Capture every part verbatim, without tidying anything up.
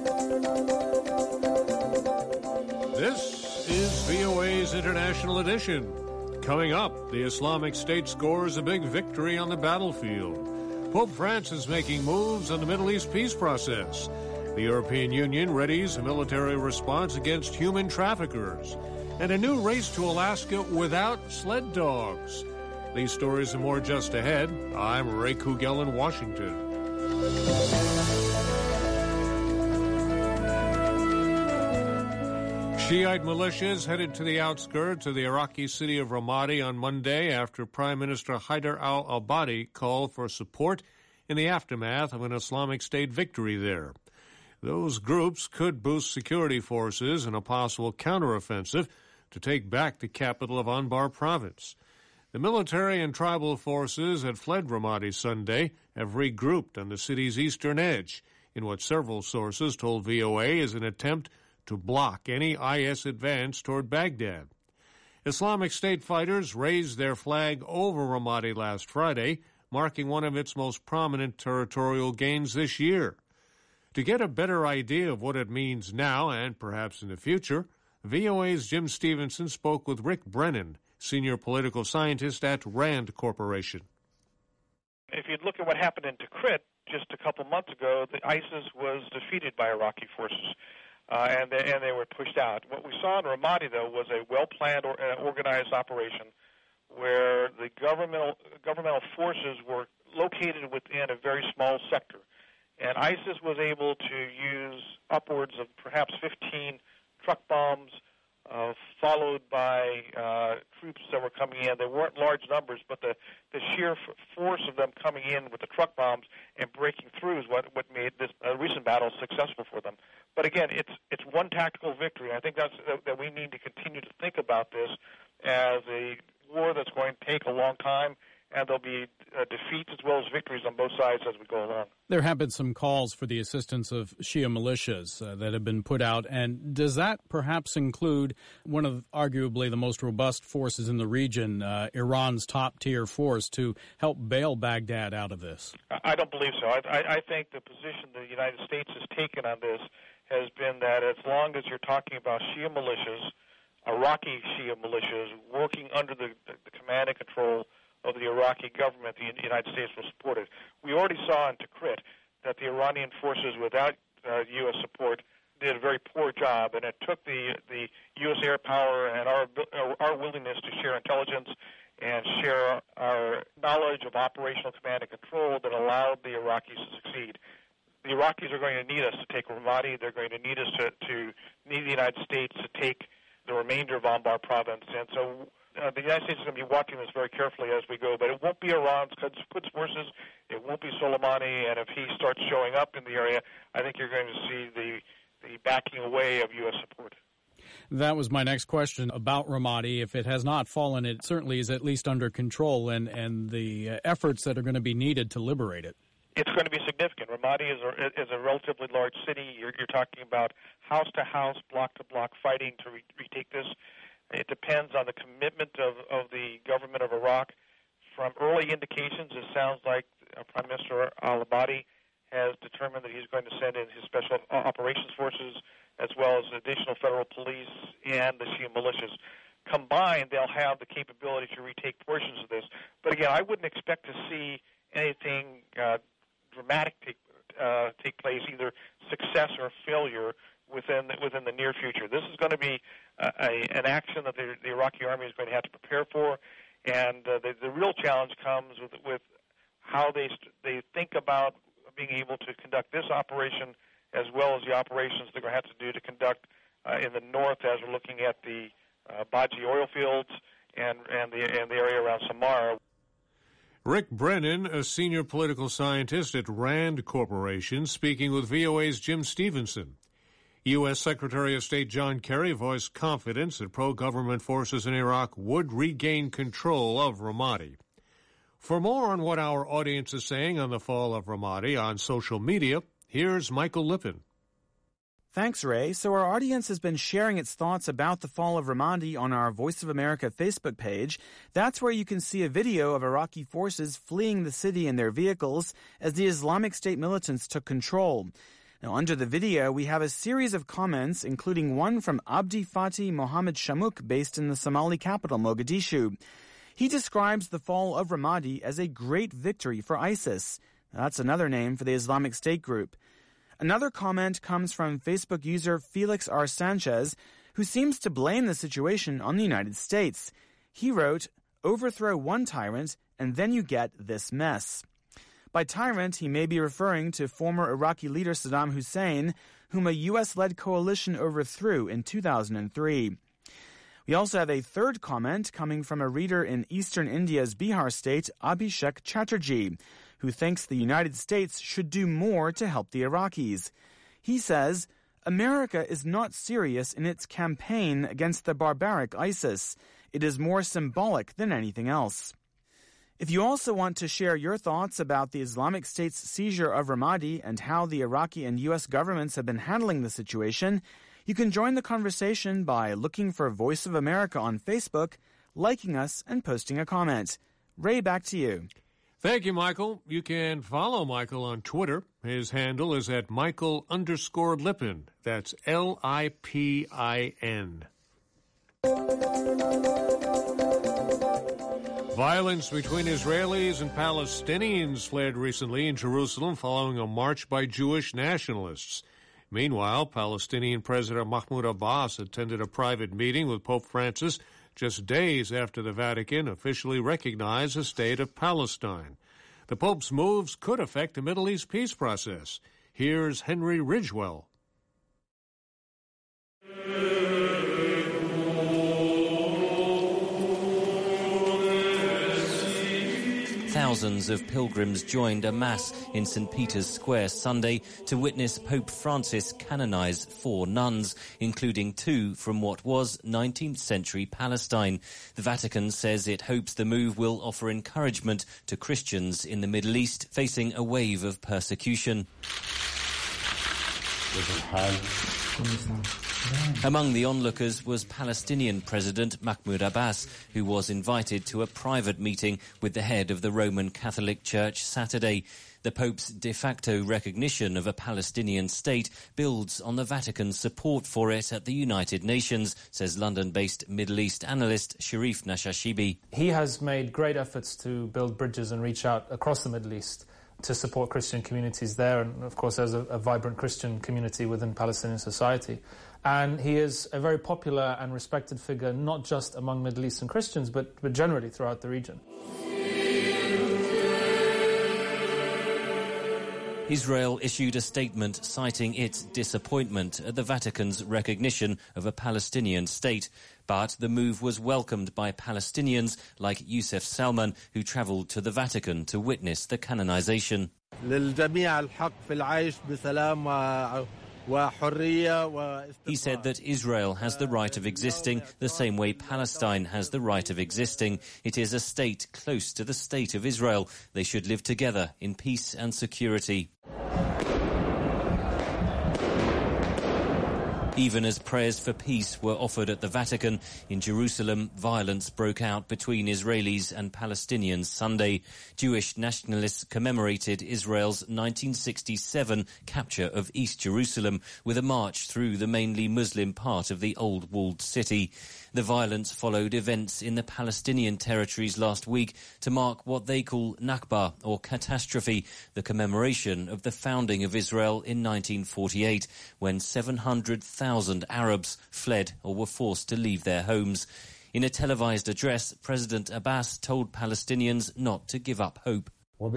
This is V O A's International Edition. Coming up, the Islamic State scores a big victory on the battlefield. Pope Francis making moves on the Middle East peace process. The European Union readies a military response against human traffickers. And a new race to Alaska without sled dogs. These stories and more just ahead. I'm Ray Kugel in Washington. Shiite militias headed to the outskirts of the Iraqi city of Ramadi on Monday after Prime Minister Haider al-Abadi called for support in the aftermath of an Islamic State victory there. Those groups could boost security forces in a possible counteroffensive to take back the capital of Anbar province. The military and tribal forces that fled Ramadi Sunday have regrouped on the city's eastern edge in what several sources told V O A is an attempt to block any I S advance toward Baghdad. Islamic State fighters raised their flag over Ramadi last Friday, marking one of its most prominent territorial gains this year. To get a better idea of what it means now and perhaps in the future, V O A's Jim Stevenson spoke with Rick Brennan, senior political scientist at RAND Corporation. If you look at what happened in Tikrit just a couple months ago, the ISIS was defeated by Iraqi forces. Uh, and, they, and they were pushed out. What we saw in Ramadi, though, was a well-planned, or, uh, organized operation where the governmental governmental forces were located within a very small sector. And ISIS was able to use upwards of perhaps fifteen truck bombs, uh, followed by uh, troops that were coming in. They weren't large numbers, but the, the sheer f- force of them coming in with the truck bombs and breaking through is what, what made this uh, recent battle successful for them. But again, it's it's one tactical victory. I think that's that, that we need to continue to think about this as a war that's going to take a long time, and there'll be uh, defeats as well as victories on both sides as we go along. There have been some calls for the assistance of Shia militias uh, that have been put out, and does that perhaps include one of arguably the most robust forces in the region, uh, Iran's top-tier force, to help bail Baghdad out of this? I don't believe so. I, I, I think the position the United States has taken on this has been that as long as you're talking about Shia militias, Iraqi Shia militias, working under the, the, the command and control of the Iraqi government, the United States will support it. We already saw in Tikrit that the Iranian forces, without uh, U S support, did a very poor job, and it took the the U S air power and our our willingness to share intelligence and share our knowledge of operational command and control that allowed the Iraqis to succeed. The Iraqis are going to need us to take Ramadi. They're going to need us to, to need the United States to take the remainder of Anbar province. And so uh, the United States is going to be watching this very carefully as we go. But it won't be Iran's Quds forces. It won't be Soleimani. And if he starts showing up in the area, I think you're going to see the, the backing away of U S support. That was my next question about Ramadi. If it has not fallen, it certainly is at least under control, and, and the efforts that are going to be needed to liberate it. It's going to be significant. Ramadi is a, is a relatively large city. You're, you're talking about house-to-house, block-to-block fighting to re- retake this. It depends on the commitment of, of the government of Iraq. From early indications, it sounds like uh, Prime Minister al-Abadi has determined that he's going to send in his special operations forces as well as additional federal police and the Shia militias. Combined, they'll have the capability to retake portions of this. But again, I wouldn't expect to see anything uh, dramatic take, uh, take place, either success or failure within the, within the near future. This is going to be uh, a, an action that the, the Iraqi army is going to have to prepare for, and uh, the, the real challenge comes with, with how they they think about being able to conduct this operation as well as the operations they're going to have to do to conduct uh, in the north, as we're looking at the uh, Baji oil fields and, and, the, and the area around Samara. Rick Brennan, a senior political scientist at RAND Corporation, speaking with V O A's Jim Stevenson. U S. Secretary of State John Kerry voiced confidence that pro-government forces in Iraq would regain control of Ramadi. For more on what our audience is saying on the fall of Ramadi on social media, here's Michael Lippin. Thanks, Ray. So our audience has been sharing its thoughts about the fall of Ramadi on our Voice of America Facebook page. That's where you can see a video of Iraqi forces fleeing the city in their vehicles as the Islamic State militants took control. Now, under the video, we have a series of comments, including one from Abdi Fatih Mohammed Shamuk, based in the Somali capital, Mogadishu. He describes the fall of Ramadi as a great victory for ISIS. That's another name for the Islamic State group. Another comment comes from Facebook user Felix R. Sanchez, who seems to blame the situation on the United States. He wrote, "Overthrow one tyrant, and then you get this mess." By tyrant, he may be referring to former Iraqi leader Saddam Hussein, whom a U S-led coalition overthrew in two thousand three. We also have a third comment coming from a reader in eastern India's Bihar state, Abhishek Chatterjee, who thinks the United States should do more to help the Iraqis. He says, "America is not serious in its campaign against the barbaric ISIS. It is more symbolic than anything else." If you also want to share your thoughts about the Islamic State's seizure of Ramadi and how the Iraqi and U S governments have been handling the situation, you can join the conversation by looking for Voice of America on Facebook, liking us, and posting a comment. Ray, back to you. Thank you, Michael. You can follow Michael on Twitter. His handle is at Michael underscore Lipin. That's L I P I N. Violence between Israelis and Palestinians flared recently in Jerusalem following a march by Jewish nationalists. Meanwhile, Palestinian President Mahmoud Abbas attended a private meeting with Pope Francis just days after the Vatican officially recognized the state of Palestine. The Pope's moves could affect the Middle East peace process. Here's Henry Ridgewell. Thousands of pilgrims joined a mass in Saint Peter's Square Sunday to witness Pope Francis canonize four nuns, including two from what was nineteenth century Palestine. The Vatican says it hopes the move will offer encouragement to Christians in the Middle East facing a wave of persecution. Among the onlookers was Palestinian President Mahmoud Abbas, who was invited to a private meeting with the head of the Roman Catholic Church Saturday. The Pope's de facto recognition of a Palestinian state builds on the Vatican's support for it at the United Nations, says London-based Middle East analyst Sharif Nashashibi. He has made great efforts to build bridges and reach out across the Middle East to support Christian communities there, and of course there's a, a vibrant Christian community within Palestinian society. And he is a very popular and respected figure, not just among Middle Eastern Christians, but, but generally throughout the region. Israel issued a statement citing its disappointment at the Vatican's recognition of a Palestinian state. But the move was welcomed by Palestinians like Youssef Salman, who travelled to the Vatican to witness the canonization. He said that Israel has the right of existing the same way Palestine has the right of existing. It is a state close to the state of Israel. They should live together in peace and security. Even as prayers for peace were offered at the Vatican, in Jerusalem, violence broke out between Israelis and Palestinians Sunday. Jewish nationalists commemorated Israel's nineteen sixty-seven capture of East Jerusalem with a march through the mainly Muslim part of the old walled city. The violence followed events in the Palestinian territories last week to mark what they call Nakba, or catastrophe, the commemoration of the founding of Israel in nineteen forty-eight, when seven hundred thousand Arabs fled or were forced to leave their homes. In a televised address, President Abbas told Palestinians not to give up hope.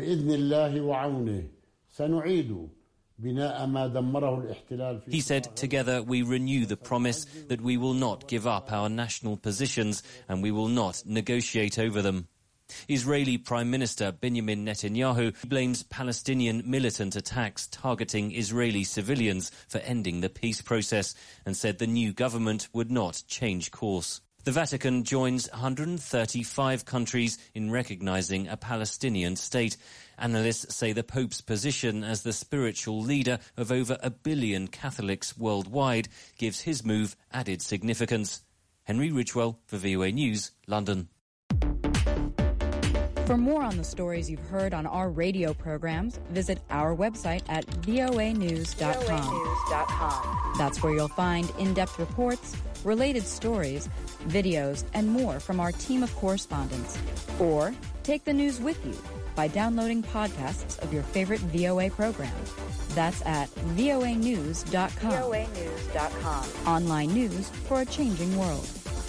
He said, "Together we renew the promise that we will not give up our national positions and we will not negotiate over them." Israeli Prime Minister Benjamin Netanyahu blames Palestinian militant attacks targeting Israeli civilians for ending the peace process and said the new government would not change course. The Vatican joins one hundred thirty-five countries in recognizing a Palestinian state. Analysts say the Pope's position as the spiritual leader of over a billion Catholics worldwide gives his move added significance. Henry Ridgewell for V O A News, London. For more on the stories you've heard on our radio programs, visit our website at voa news dot com. That's where you'll find in-depth reports, related stories, videos, and more from our team of correspondents. Or take the news with you by downloading podcasts of your favorite V O A program. That's at voa news dot com. voa news dot com. Online news for a changing world.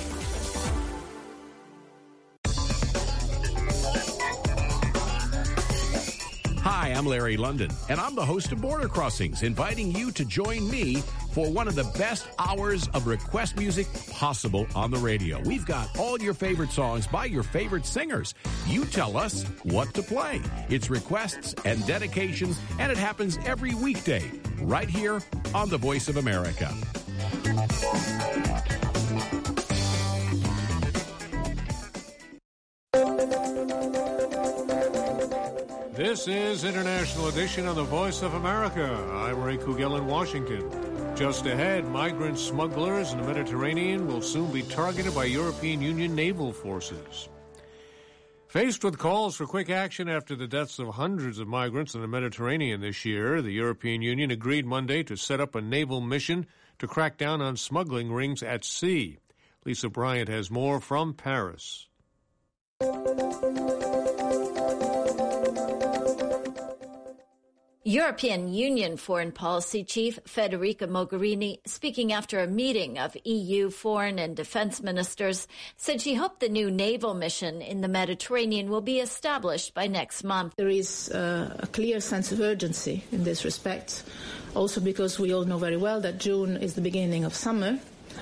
Hi, I'm Larry London, and I'm the host of Border Crossings, inviting you to join me for one of the best hours of request music possible on the radio. We've got all your favorite songs by your favorite singers. You tell us what to play. It's requests and dedications, and it happens every weekday right here on the Voice of America. This is International Edition on the Voice of America. I'm Ray Kugel in Washington. Just ahead, migrant smugglers in the Mediterranean will soon be targeted by European Union naval forces. Faced with calls for quick action after the deaths of hundreds of migrants in the Mediterranean this year, the European Union agreed Monday to set up a naval mission to crack down on smuggling rings at sea. Lisa Bryant has more from Paris. European Union Foreign Policy Chief Federica Mogherini, speaking after a meeting of E U foreign and defense ministers, said she hoped the new naval mission in the Mediterranean will be established by next month. There is uh, a clear sense of urgency in this respect, also because we all know very well that June is the beginning of summer.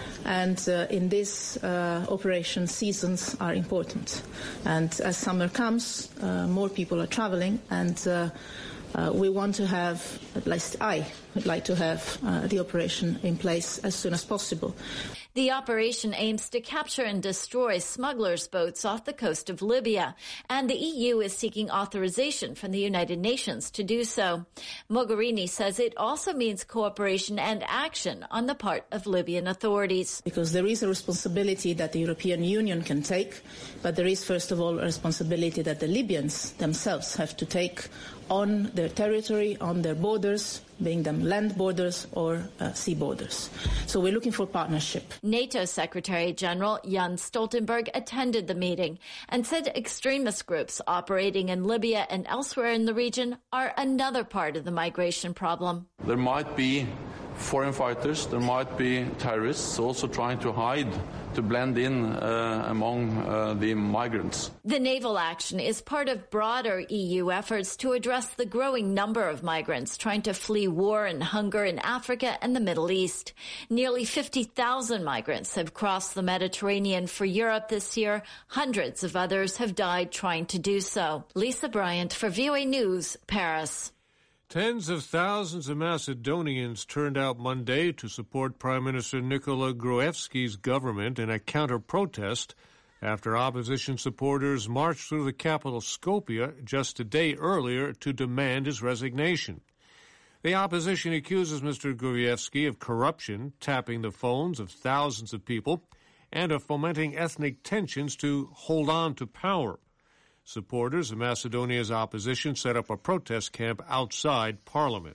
And uh, in this uh, operation, seasons are important. And as summer comes, uh, more people are traveling, and uh, Uh, we want to have, at least I would like to have, uh, the operation in place as soon as possible. The operation aims to capture and destroy smugglers' boats off the coast of Libya, and the E U is seeking authorization from the United Nations to do so. Mogherini says it also means cooperation and action on the part of Libyan authorities. Because there is a responsibility that the European Union can take, but there is, first of all, a responsibility that the Libyans themselves have to take on their territory, on their borders, being them land borders or uh, sea borders. So we're looking for partnership. NATO Secretary General Jens Stoltenberg attended the meeting and said extremist groups operating in Libya and elsewhere in the region are another part of the migration problem. There might be foreign fighters, there might be terrorists also trying to hide, to blend in uh, among uh, the migrants. The naval action is part of broader E U efforts to address the growing number of migrants trying to flee war and hunger in Africa and the Middle East. Nearly fifty thousand migrants have crossed the Mediterranean for Europe this year. Hundreds of others have died trying to do so. Lisa Bryant for V O A News, Paris. Tens of thousands of Macedonians turned out Monday to support Prime Minister Nikola Gruevski's government in a counter-protest after opposition supporters marched through the capital Skopje just a day earlier to demand his resignation. The opposition accuses Mister Gruevski of corruption, tapping the phones of thousands of people, and of fomenting ethnic tensions to hold on to power. Supporters of Macedonia's opposition set up a protest camp outside Parliament.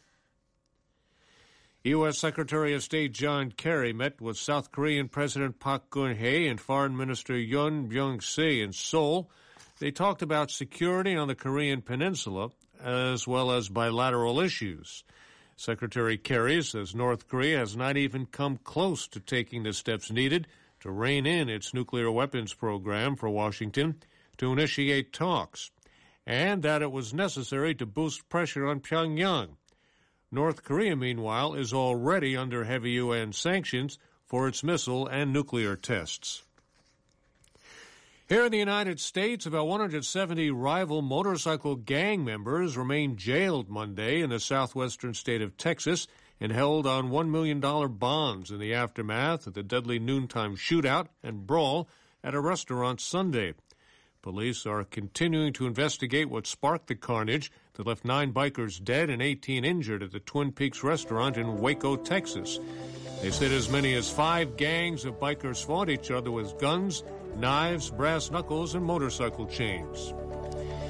U S. Secretary of State John Kerry met with South Korean President Park Geun-hye and Foreign Minister Yoon Byung-se in Seoul. They talked about security on the Korean peninsula as well as bilateral issues. Secretary Kerry says North Korea has not even come close to taking the steps needed to rein in its nuclear weapons program for Washington to initiate talks, and that it was necessary to boost pressure on Pyongyang. North Korea, meanwhile, is already under heavy U N sanctions for its missile and nuclear tests. Here in the United States, about one hundred seventy rival motorcycle gang members remained jailed Monday in the southwestern state of Texas and held on one million dollars bonds in the aftermath of the deadly noontime shootout and brawl at a restaurant Sunday. Police are continuing to investigate what sparked the carnage that left nine bikers dead and eighteen injured at the Twin Peaks restaurant in Waco, Texas. They said as many as five gangs of bikers fought each other with guns, knives, brass knuckles, and motorcycle chains.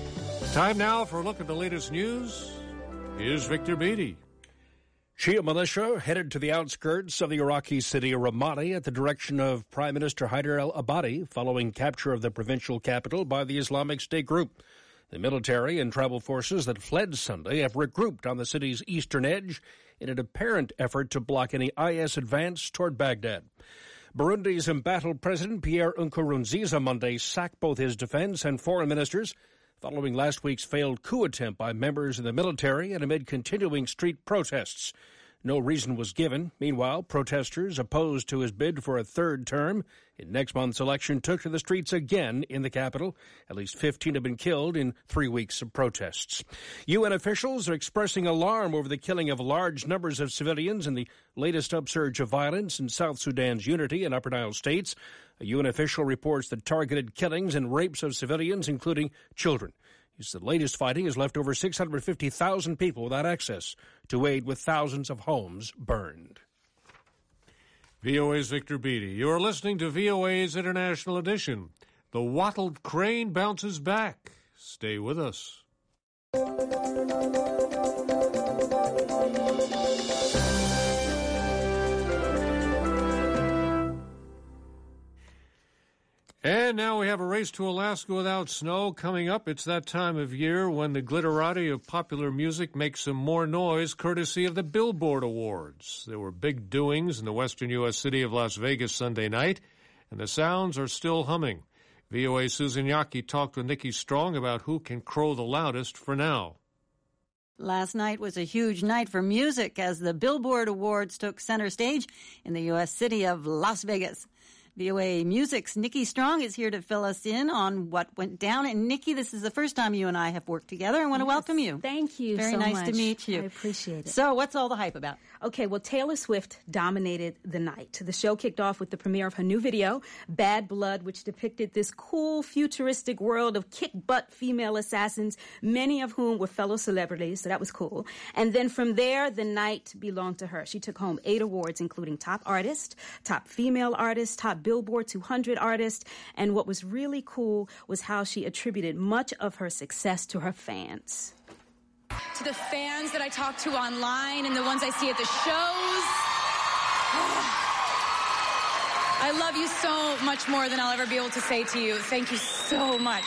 Time now for a look at the latest news. Here's Victor Beattie. Shia militia headed to the outskirts of the Iraqi city of Ramadi at the direction of Prime Minister Haider al-Abadi following capture of the provincial capital by the Islamic State group. The military and tribal forces that fled Sunday have regrouped on the city's eastern edge in an apparent effort to block any I S advance toward Baghdad. Burundi's embattled President Pierre Nkurunziza Monday sacked both his defense and foreign ministers following last week's failed coup attempt by members of the military and amid continuing street protests. No reason was given. Meanwhile, protesters opposed to his bid for a third term in next month's election took to the streets again in the capital. At least fifteen have been killed in three weeks of protests. U N officials are expressing alarm over the killing of large numbers of civilians in the latest upsurge of violence in South Sudan's Unity and Upper Nile states. A U N official reports the targeted killings and rapes of civilians, including children. He said the latest fighting has left over six hundred fifty thousand people without access to aid, with thousands of homes burned. V O A's Victor Beattie. You're listening to V O A's International Edition. The wattled crane bounces back. Stay with us. And now we have a race to Alaska without snow coming up. It's that time of year when the glitterati of popular music makes some more noise, courtesy of the Billboard Awards. There were big doings in the western U S city of Las Vegas Sunday night, and the sounds are still humming. V O A's Susan Yaki talked with Nikki Strong about who can crow the loudest for now. Last night was a huge night for music as the Billboard Awards took center stage in the U S city of Las Vegas. V O A Music's Nikki Strong is here to fill us in on what went down. And Nikki, this is the first time you and I have worked together. I want to yes, welcome you. Thank you Very so nice much. to meet you. I appreciate it. So what's all the hype about? Okay, well, Taylor Swift dominated the night. The show kicked off with the premiere of her new video, Bad Blood, which depicted this cool, futuristic world of kick-butt female assassins, many of whom were fellow celebrities, so that was cool. And then from there, the night belonged to her. She took home eight awards, including Top Artist, Top Female Artist, Top Billboard two hundred Artist, and what was really cool was how she attributed much of her success to her fans. To the fans that I talk to online and the ones I see at the shows. I love you so much more than I'll ever be able to say to you. Thank you so much.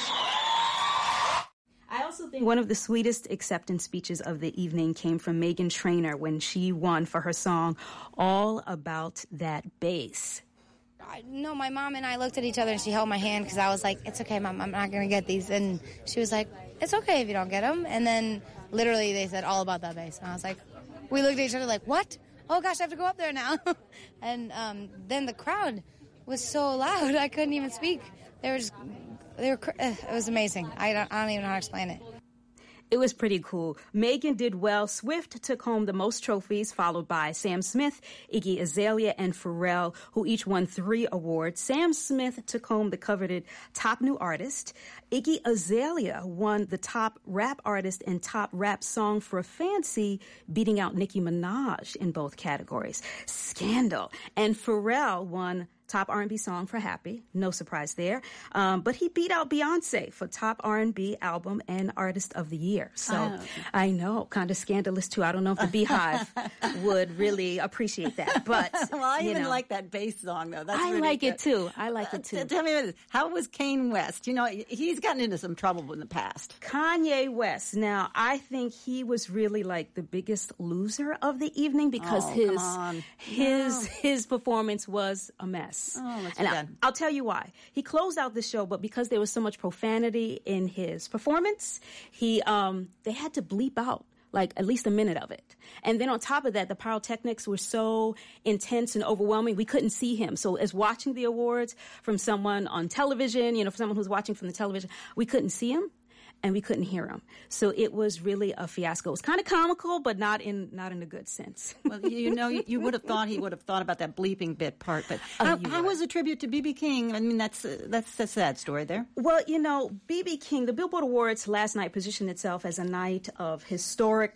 I also think one of the sweetest acceptance speeches of the evening came from Meghan Trainor when she won for her song, All About That Bass. I, no, my mom and I looked at each other and she held my hand because I was like, it's okay, Mom, I'm not going to get these. And she was like, it's okay if you don't get them. And then literally they said all about that bass. And I was like, we looked at each other like, what? Oh, gosh, I have to go up there now. and um, then the crowd was so loud, I couldn't even speak. They were just, they were, it was amazing. I don't, I don't even know how to explain it. It was pretty cool. Meghan did well. Swift took home the most trophies, followed by Sam Smith, Iggy Azalea, and Pharrell, who each won three awards. Sam Smith took home the coveted Top New Artist. Iggy Azalea won the Top Rap Artist and Top Rap Song for Fancy, beating out Nicki Minaj in both categories. Scandal. And Pharrell won Top R and B Song for Happy. No surprise there. Um, but he beat out Beyonce for Top R and B Album and Artist of the Year. So oh. I know, kind of scandalous too. I don't know if the Beehive would really appreciate that. But well, I you even know. like that bass song though. That's I really like good. it too. I like uh, it too. Tell me, how was Kanye West? You know, he's gotten into some trouble in the past. Kanye West. Now, I think he was really like the biggest loser of the evening because oh, his come on. his no. his performance was a mess. Oh, let's and be I, I'll tell you why. He closed out the show, but because there was so much profanity in his performance, he um they had to bleep out like at least a minute of it. And then on top of that, the pyrotechnics were so intense and overwhelming, we couldn't see him. So as watching the awards from someone on television, you know, for someone who's watching from the television, we couldn't see him. And we couldn't hear him. So it was really a fiasco. It was kind of comical, but not in not in a good sense. Well, you know, you, you would have thought he would have thought about that bleeping bit part. But how, oh, how was a tribute to B B King? I mean, that's uh, that's a sad story there. Well, you know, B B King, the Billboard Awards last night positioned itself as a night of historic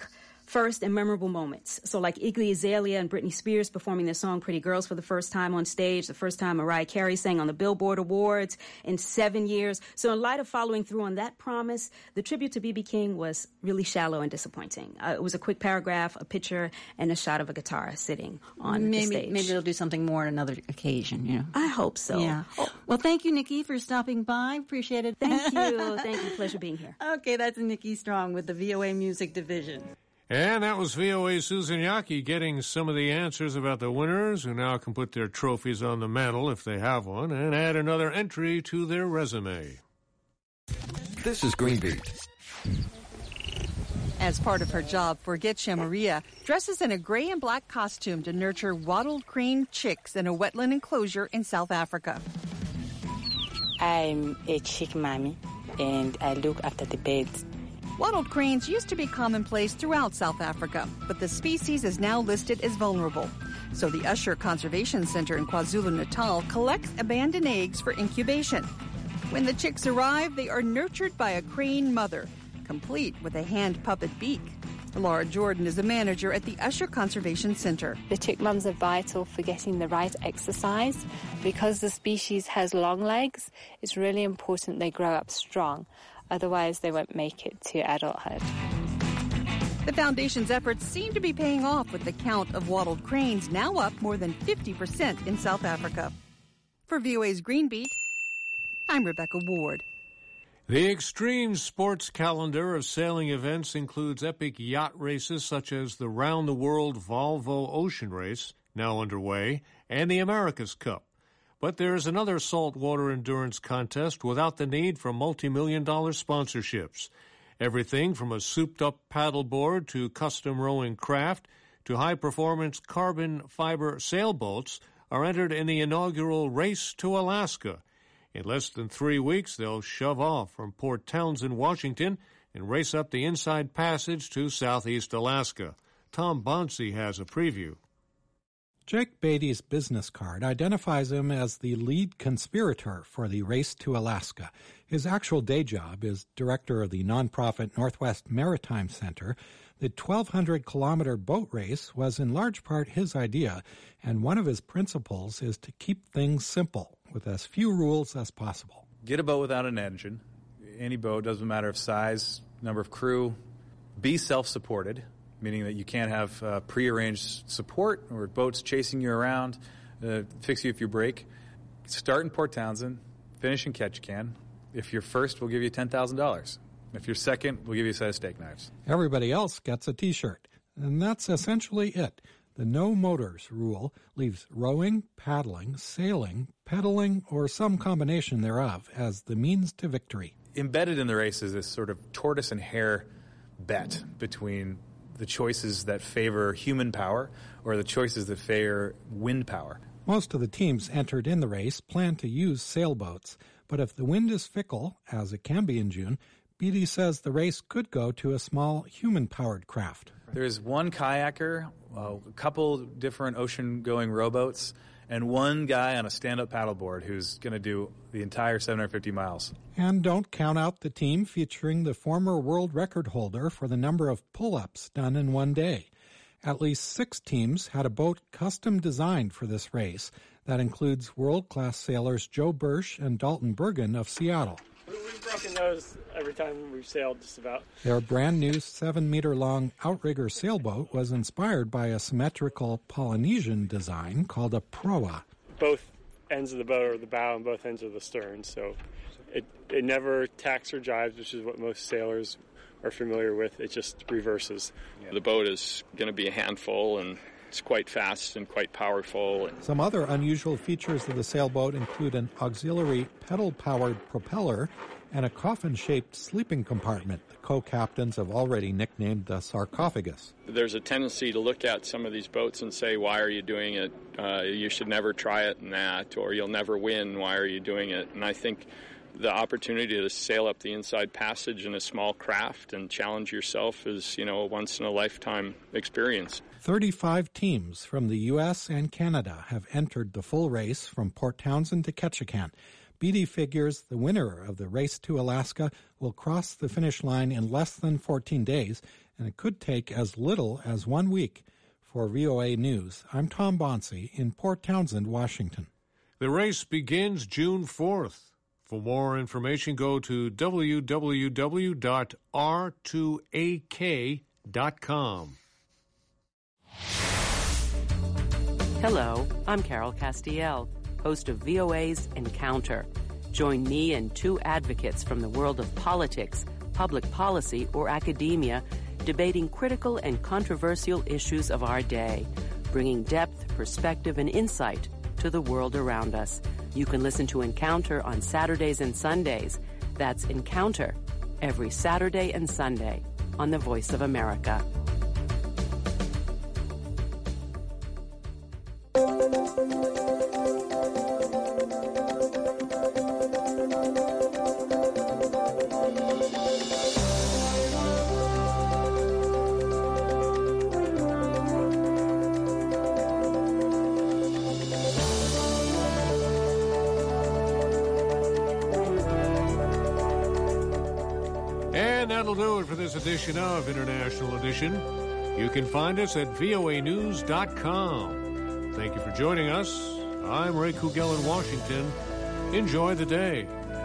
first and memorable moments. So like Iggy Azalea and Britney Spears performing their song Pretty Girls for the first time on stage, the first time Mariah Carey sang on the Billboard Awards in seven years. So in light of following through on that promise, the tribute to B B. King was really shallow and disappointing. Uh, it was a quick paragraph, a picture, and a shot of a guitar sitting on maybe, the stage. Maybe they'll do something more on another occasion, you know. I hope so. Yeah. Oh. Well, thank you, Nikki, for stopping by. Appreciate it. Thank you. Thank you. Pleasure being here. Okay, that's Nikki Strong with the V O A Music Division. And that was V O A's Susan Yaki getting some of the answers about the winners, who now can put their trophies on the mantle if they have one, and add another entry to their resume. This is Greenbeat. As part of her job, Forgetcha Maria dresses in a gray and black costume to nurture wattled crane chicks in a wetland enclosure in South Africa. I'm a chick mommy, and I look after the birds. Wattled cranes used to be commonplace throughout South Africa, but the species is now listed as vulnerable. So the Usher Conservation Center in KwaZulu-Natal collects abandoned eggs for incubation. When the chicks arrive, they are nurtured by a crane mother, complete with a hand puppet beak. Laura Jordan is a manager at the Usher Conservation Center. The chick mums are vital for getting the right exercise. Because the species has long legs, it's really important they grow up strong. Otherwise, they won't make it to adulthood. The foundation's efforts seem to be paying off, with the count of wattled cranes now up more than fifty percent in South Africa. For V O A's Greenbeat, I'm Rebecca Ward. The extreme sports calendar of sailing events includes epic yacht races such as the round-the-world Volvo Ocean Race, now underway, and the America's Cup. But there is another saltwater endurance contest without the need for multi-million dollar sponsorships. Everything from a souped-up paddleboard to custom rowing craft to high-performance carbon fiber sailboats are entered in the inaugural Race to Alaska. In less than three weeks, they'll shove off from Port Townsend, Washington, and race up the Inside Passage to southeast Alaska. Tom Bonsi has a preview. Jake Beatty's business card identifies him as the lead conspirator for the Race to Alaska. His actual day job is director of the nonprofit Northwest Maritime Center. The twelve hundred kilometer boat race was in large part his idea, and one of his principles is to keep things simple, with as few rules as possible. Get a boat without an engine. Any boat, doesn't matter of size, number of crew. Be self-supported, meaning that you can't have uh, prearranged support or boats chasing you around, uh, fix you if you break. Start in Port Townsend, finish in Ketchikan. If you're first, we'll give you ten thousand dollars. If you're second, we'll give you a set of steak knives. Everybody else gets a T-shirt, and that's essentially it. The no motors rule leaves rowing, paddling, sailing, pedaling, or some combination thereof as the means to victory. Embedded in the race is this sort of tortoise and hare bet between the choices that favor human power or the choices that favor wind power. Most of the teams entered in the race plan to use sailboats, but if the wind is fickle, as it can be in June, Beatty says the race could go to a small human-powered craft. There's one kayaker, uh, a couple different ocean-going rowboats, and one guy on a stand-up paddleboard who's going to do the entire seven hundred fifty miles. And don't count out the team featuring the former world record holder for the number of pull-ups done in one day. At least six teams had a boat custom designed for this race. That includes world-class sailors Joe Birch and Dalton Bergen of Seattle. We've broken those every time we've sailed, just about. Their brand-new seven-meter-long outrigger sailboat was inspired by a symmetrical Polynesian design called a proa. Both ends of the boat are the bow and both ends of the stern, so it, it never tacks or jives, which is what most sailors are familiar with. It just reverses. Yeah. The boat is going to be a handful, and it's quite fast and quite powerful. Some other unusual features of the sailboat include an auxiliary pedal-powered propeller and a coffin-shaped sleeping compartment the co-captains have already nicknamed the sarcophagus. There's a tendency to look at some of these boats and say, why are you doing it? Uh, you should never try it in that, or you'll never win. Why are you doing it? And I think the opportunity to sail up the Inside Passage in a small craft and challenge yourself is, you know, a once-in-a-lifetime experience. thirty-five teams from the U S and Canada have entered the full race from Port Townsend to Ketchikan. Beatty figures the winner of the Race to Alaska will cross the finish line in less than fourteen days and it could take as little as one week. For V O A News, I'm Tom Bonsi in Port Townsend, Washington. The race begins June fourth. For more information, go to w w w dot r two a k dot com. Hello, I'm Carol Castiel, host of V O A's Encounter. Join me and two advocates from the world of politics, public policy, or academia debating critical and controversial issues of our day, bringing depth, perspective, and insight to the world around us. You can listen to Encounter on Saturdays and Sundays. That's Encounter every Saturday and Sunday on the Voice of America. That'll do it for this edition of International Edition. You can find us at V O A news dot com. Thank you for joining us. I'm Ray Kugel in Washington. Enjoy the day.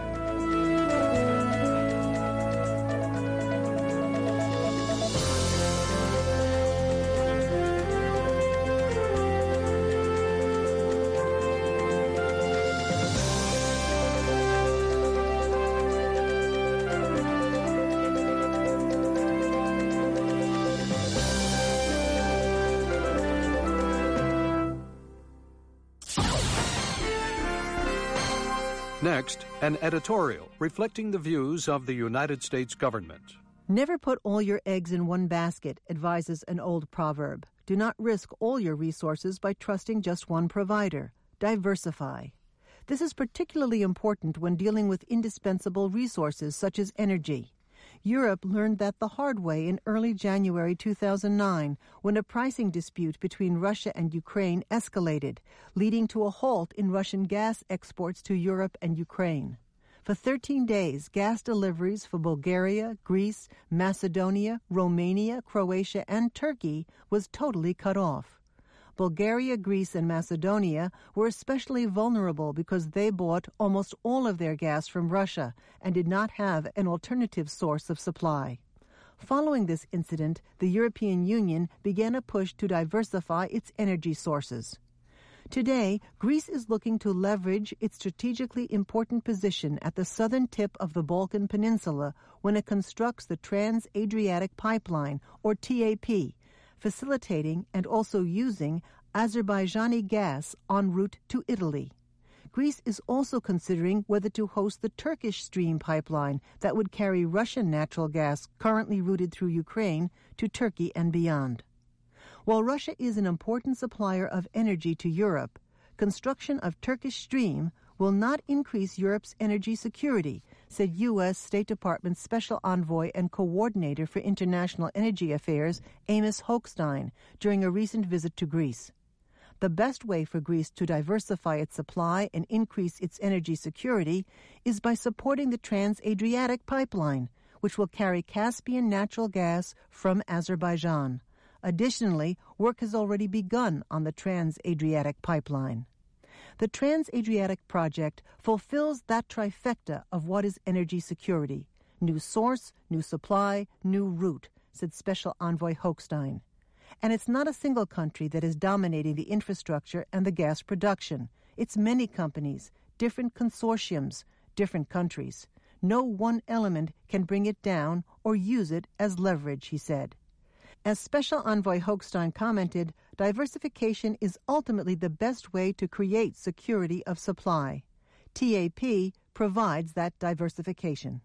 Next, an editorial reflecting the views of the United States government. Never put all your eggs in one basket, advises an old proverb. Do not risk all your resources by trusting just one provider. Diversify. This is particularly important when dealing with indispensable resources such as energy. Europe learned that the hard way in early January two thousand nine, when a pricing dispute between Russia and Ukraine escalated, leading to a halt in Russian gas exports to Europe and Ukraine. For thirteen days, gas deliveries for Bulgaria, Greece, Macedonia, Romania, Croatia, and Turkey was totally cut off. Bulgaria, Greece, and Macedonia were especially vulnerable because they bought almost all of their gas from Russia and did not have an alternative source of supply. Following this incident, the European Union began a push to diversify its energy sources. Today, Greece is looking to leverage its strategically important position at the southern tip of the Balkan Peninsula when it constructs the Trans-Adriatic Pipeline, or T A P, facilitating and also using Azerbaijani gas en route to Italy. Greece is also considering whether to host the Turkish Stream pipeline that would carry Russian natural gas currently routed through Ukraine to Turkey and beyond. While Russia is an important supplier of energy to Europe, construction of Turkish Stream will not increase Europe's energy security, said U S State Department Special Envoy and Coordinator for International Energy Affairs Amos Hochstein during a recent visit to Greece. The best way for Greece to diversify its supply and increase its energy security is by supporting the Trans-Adriatic Pipeline, which will carry Caspian natural gas from Azerbaijan. Additionally, work has already begun on the Trans-Adriatic Pipeline. The Trans-Adriatic project fulfills that trifecta of what is energy security: new source, new supply, new route, said Special Envoy Hochstein. And it's not a single country that is dominating the infrastructure and the gas production. It's many companies, different consortiums, different countries. No one element can bring it down or use it as leverage, he said. As Special Envoy Hochstein commented, diversification is ultimately the best way to create security of supply. T A P provides that diversification.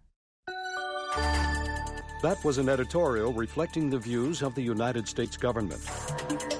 That was an editorial reflecting the views of the United States government.